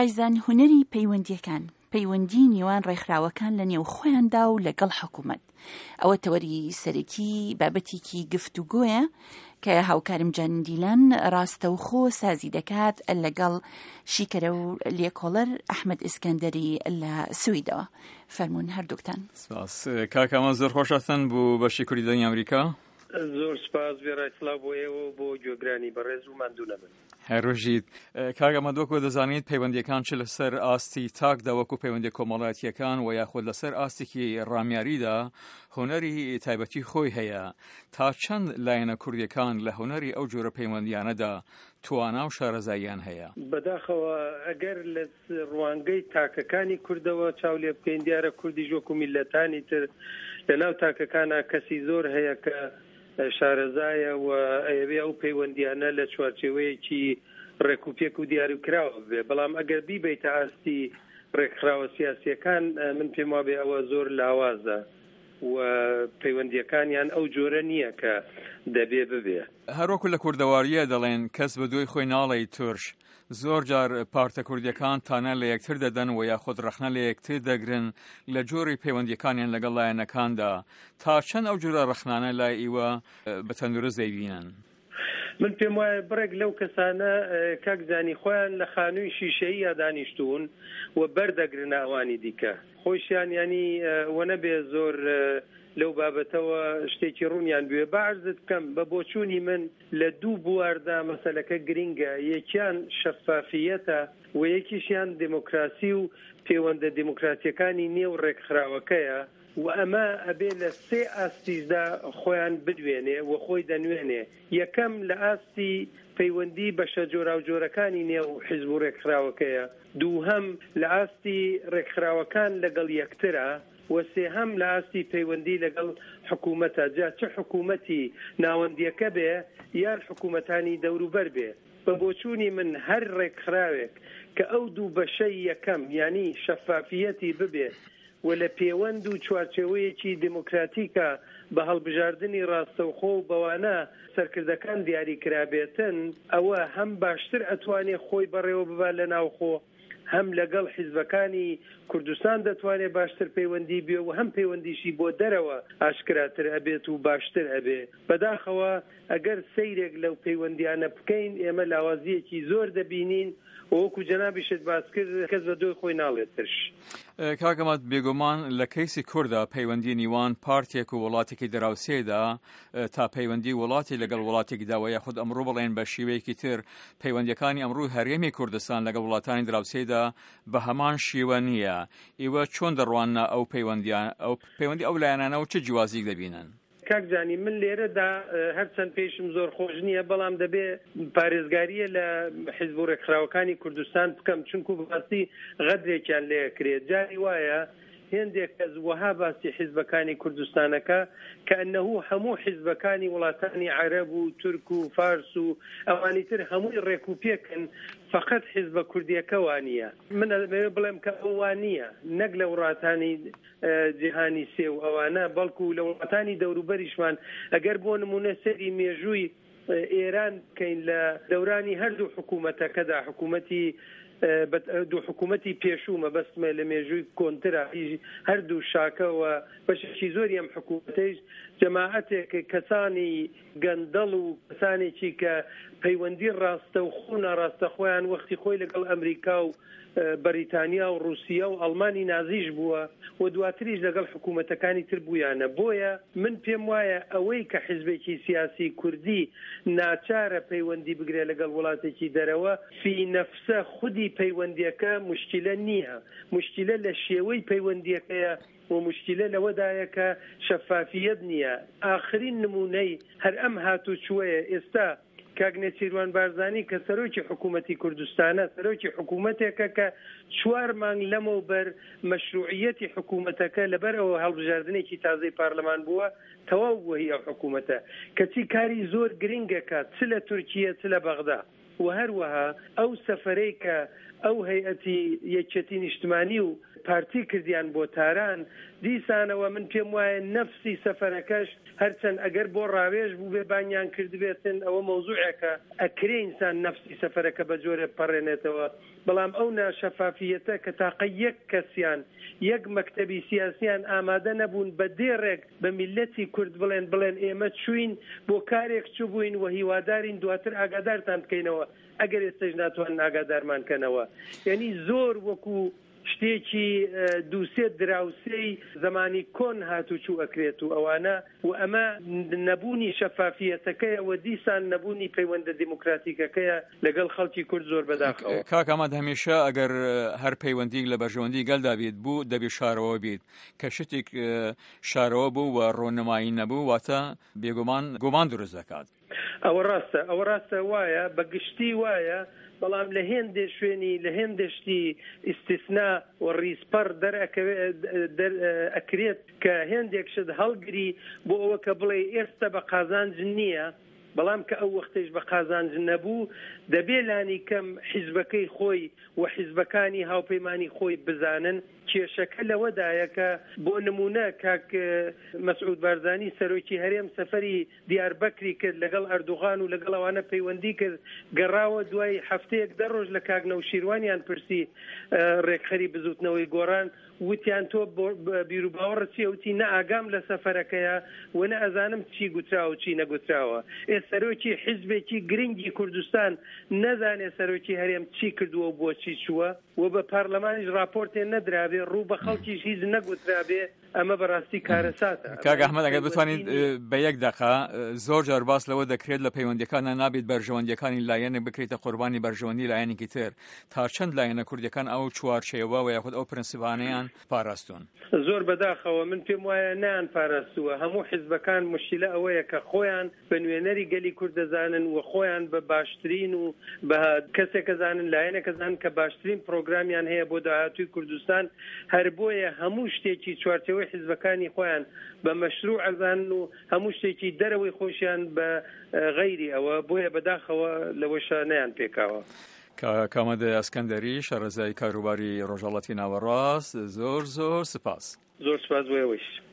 ئایزان هونەری پەیوەندیەکان پەیوەندی نێوان ڕێکخراوەکان لە نێو خۆیاندا و لەگەڵ حکوومەت ئەوە تەوەری سەرەکی بابەتێکی گفتوگۆیە کە هاوکارم جان دیلان ڕاستەوخۆ سازی دەکات لەگەڵ شیکەرە و لێکۆڵەر ئەحمەد ئیسکەندەری لە سویدەوە. فەرموون هەردووکتان. سپاس. کاکەمە زۆر خۆشەتەن بۆ بەشی کوردی ئەمریکا. زۆر سپاس بێڕایسڵاو بۆ ئێوە بۆ گوێگرانی بەڕێز و ماندوو نەبن. هەروژیت کاگەمە دۆکۆ دەزانیت پەیوەندیەکان چ لەسەر ئاستی تاکدا وەکو پەیوەندی کۆمەڵایەتیەکان و یاخود لەسەر ئاستێکی ڕامیاریدا هونەری تایبەتی خۆی هەیە. تا چەند لایەنە کوردیەکان لە هونەری ئەو جۆرە پەیوەندیانەدا توانا و شارەزاییان هەیە؟ بەداخەوە ئەگەر لە ڕوانگەی تاکەکانی کوردەوە چاو لێ بکەین دیارە کوردی ژۆک و میلەتانی تر لەناو تاکەکانە کەسی زۆر هەیە کە شارەزایە و ئەوێ ئەو پەیوەندیانە لە چوارچێوەیەکی ڕێکوپێک و دیاریکراوە بێ. بەڵام ئەگەر بیبیتە ئاستی ڕێکخراوە سیاسیەکان من پێم وابێ ئەوە زۆر لاوازە و پەیوەندیەکانیان ئەو جۆرە نییە کە دەبێ ببێ. هەروەکو لە کوردەواریە دەڵێن کەس بە دوای خۆی ناڵی تورش. زۆر جار پارتە کوردیەکان تانە لە یەکتر دەدەن و یاخود ڕەخنە لە یەکتر دەگرن لە جۆری پەیوەندیەکانیان لەگەڵ لایەنەکاندا. تا چەند ئەو جۆرە ڕەخنانە لای ئیوە بە تەندروست دەیبینن؟ من پێم وایە بڕێک لەو کەسانە کاکزانی خۆیان لە خانووی شیشەیی دانیشتون و بەردەگرن ئەوانی دیکە خۆشیان ینی وە نەبێ زۆر لەو بابەتەوە شتێکی ڕوونیان بوێ. بەعرزت بکەم بە بۆچوونی من لە دوو بواردا مەسەلەکە گرینگە. یەکیان شەفافیەتە و یەکیشیان دموکراسی و پەیوەندە دموکراتیەکانی نێو ڕێکخراوەکەیە و ئەمە ئەبێ لە سێ ئاستیشدا خۆیان بدوێنێ و خۆی دەنوێنێ. یەکەم لە ئاستی پەیوەندی بە شەجۆرا و جۆرەکانی نێو حیزب و ڕێکخراوەکەیە، دووهەم لە ئاستی ڕێکخراوەکان لەگەڵ یەکترە و سێهەم لە ئاستی پەیوەندی لەگەڵ حکوومەتە. جا چه حکوومەتی ناوەندیەکە بێ یان حکوومەتانی دەوروبەر بێ. بە بۆچوونی من هەر ڕێکخراوێک کە ئەو دوو بەشەی یەکەم ینی شەفافیەتی ببێ و لە پەیوەند و چوارچێوەیەکی دموکراتیکە بە هەڵبژاردننی ڕاستەوخۆ و بەوانە سەرکردەکان دیاری کرابێتن، ئەوە هەم باشتر ئەتوانێت خۆی بەڕێوە ببا لە ناوخۆ، هەم لەگەڵ حیزبەکانی کوردستان دەتوانێت باشتر پەیوەندی بێ و هەم پەیوەندیشی بۆ دەرەوە ئاشکراتر ئەبێت و باشتر ئەبێ. بەداخەوە ئەگەر سەیرێک لەو پەیوەندیانە بکەین ئێمە لاوازیەکی زۆر دەبینین وەکو جەنابیشت باس کرد کەس بە دوای خۆی ناڵێت ترش. کاکەمات بێگومان لە کەیسی کووردا پەیوەندی نیوان پارتێک و وڵاتێکی دراوسێدا تا پەیوەندی وڵاتی لەگەڵ وڵاتێکدا و یاخود ئەمڕۆ بڵێن بە شیوەیەکی تر پەیوەندیەکانی ئەمڕوو هەرێمی کوردستان لەگەڵ وڵاتانی دراوسێدا بە هەمان شیوە نییە. ئێوە چۆن دەڕوانە ئەو پەیوەندی ئەو لایەنانە و چه جیوازیک دەبینن؟ کاکجانی من لێرەدا هەرچەند پێشم زۆر خۆش نییە بەڵام دەبێ پارێزگاریە لە حیزب و ڕێکخراوەکانی کوردستان بکەم چونکو بەڕاستی غەدرێکیان لێکرێت. جاری وایە هێندێک کەس وەها باسی حیزبەکانی کوردستانەکە کە ئەنەهوو هەموو حیزبەکانی وڵاتانی عەرەب و تورک و فارس و ئەوانی تر هەمووی ڕێکوپێکن فقط حیزبە کوردیەکە وانییە. من ئەمەوێ بڵێم کە ئەو وانییە نەک لە وڵاتانی جیهانی سێ و ئەوانە بەڵکو لە وڵاتانی دەوروبەریشمان ئەگەر بۆ نمونە سەری مێژووی ئێران بکەین لە دەورانی هەردوو حکوومەتەکەدا دوو حکوومەتی پێشوو مەبەستمە لە مێژووی کۆنترا هەردوو شاکەوە بەشێکی زۆری ئەم حکوومەتەیش جەماعەتێک کەسانی گەندەڵ و کەسانێکی کە پەیوەندی ڕاستەوخۆ ناڕاستەخۆیان وەختی خۆی لەگەڵ ئەمریکا و بەریتانیا و رووسیا و ئەڵمانی نازیش بووە و دواتریش لەگەڵ حکوومەتەکانی تر بوویانە. بۆیە من پێم وایە ئەوەی کە حیزبێکی سیاسی کوردی ناچارە پەیوەندی بگرێت لەگەڵ وڵاتێکی دەرەوە فی نەفسە خودی پەیوەندیەکە مشکلە نییە، مشکلە لە شێوەی پەیوەندیەکەیە و مشکلە لەوەدایە کە شەفافیەت نییە. ئاخرین نمونەی هەر ئەم هاتوچووەیە ئێستا کاگنێ چیروان بارزانی کە سەرۆکی حکوومەتی کوردستانە سەرۆکی حکوومەتێکە کە 4 مانگ لەمەوبەر مەشروعیەتی حکوومەتەکە لەبەر ئەوە هەڵبژاردنێکی تازەی پارلەمان بووە تەواو بووە ئەو حکوومەتە کەچی کاری زۆر گرنگەکە چ لە تورکیە چ لە بەغدا و هەروەها ئەو سەفەرەی کە ئەو هەیئەتی یەکێتی نیشتمانی و پارتی کردیان بۆ تاران دیسانەوە من پێم وایە نەفسی سەفەرەکەش هەرچەند ئەگەر بۆ ڕاوێژ بوو بێ بانیان کردبێتن ئەوە مەوزوعێکە ئەکرێ ئینسان نەفسی سەفەرەکە بە جۆرە پەڕێنێتەوە بەڵام ئەو ناشەفافیەتە کە تاقە یەک کەسیان یەک مەکتەبی سیاسیان ئامادە نەبوون بە دێڕێک بە میلەتی کورد بڵێن ئێمە چوین بۆ کارێک چوو بووین و هیوادارین دواتر ئاگادارتان بکەینەوە ئەگەر ئێستش ناتوان ئاگادارمانکەنەوە یعنی زۆر وەکو شتێکی دووسێ دراوسەی زمانی کۆن هاتوچوو ئەکرێت و ئەوانە و ئەمە نەبوونی شەفافیەتەکەیە و دیسان نەبوونی پەیوەندە دیموکراتیکەکەیە لەگەڵ خەڵکی کورد زۆر بەداخەوە. کاک ئەحمەد هەمیشە ئەگەر هەر پەیوەندی لە بەرژەوەندی گەلدا بیت بوو دەبێ شارەوە بیت کە شتێک شارەوە بوو و ڕۆنمایی نەبوو واتە بێگومان گومان دروست دەکات. ئەوە ڕاستە وایە بەگشتی وایە بەڵام لە هێندێ شوێنی لە هێندشتی ئیستیسنا و ڕیسپەر ئەکرێت کە هێندێک شت هەڵگری بۆ ئەوە کە بڵێ ئێستا بە قازانج نییە بەڵام کە ئەو وەختەش بە قازانج نەبوو دەبێ لانی کەم حیزبەکەی خۆی و حیزبەکانی هاوپەیمانی خۆی بزانن کێشەکە لەوەدایە کە بۆ نمونە کاک مەسعود بارزانی سەرۆکی هەرێم سەفەری دیاربەکری کرد لەگەڵ ئەردوغان و لەگەڵ ئەوانە پەیوەندی کرد گەڕاوە دوای هەفتەیەک دەڕۆژ لە کاک نەوشیروانیان پرسی ڕێکخەری بزوتنەوەی گۆڕان وتیان تۆ بیر و باوەڕ چیە وتی نە ئاگام لە سەفەرەکەیە و نە ئەزانم چی گوتراوە چی نەگوتراوە سەرۆکی حیزبێکی گرنگی کوردستان نەزانێ سەرۆکی هەرێم چی کردووە و بۆچی چووە و بە پارلەمانیش راپۆرتێ نەدرابێ ڕوو بە خەڵکیش هیچ نەگوترابێ ئەمە بەڕاستی کارەساتە. کاک ئەحمەد ئەگەر بتوانیت بە یەک دەقە زۆر جار باس لەوە دەکرێت لە پەیوەندیەکانە نابێت بەرژەوەندیەکانی لایەنێک بکرێتە قوربانی بەرژەوەندی لایەنێکی تر تا چەند لایەنە کوردیەکان ئەو چوارچێوە و یاخود ئەو پرەنسیپانەیان پاراستون. زۆر بەداخەوە من پێم وایە نیان پاراستووە هەموو حیزبەکان مشکلە ئەوەیە کە خۆیان بە نوێنەری گەلی کورد دەزانن و خۆیان بە باشترین و بە کەسێک دەزانن لایەنێک دەزانن کە باشترین پرۆگرامیان هەیە بۆ داهاتووی کوردستان هەر بۆیە هەموو شتێکی چوارچێوەی حیزبەکانی خۆیان بە مەشروع ئەزانن و هەموو شتێکی دەرەوەی خۆشیان بە غەیری ئەوە بۆیە بەداخەوە لەوەشە نەیان پێکاوە. کامەدە ئەسکەندەری شارەزای کاروباری ڕۆژهەڵاتی ناوەڕاست زۆر سپاس. زۆر سپاس بۆ ئەوەش.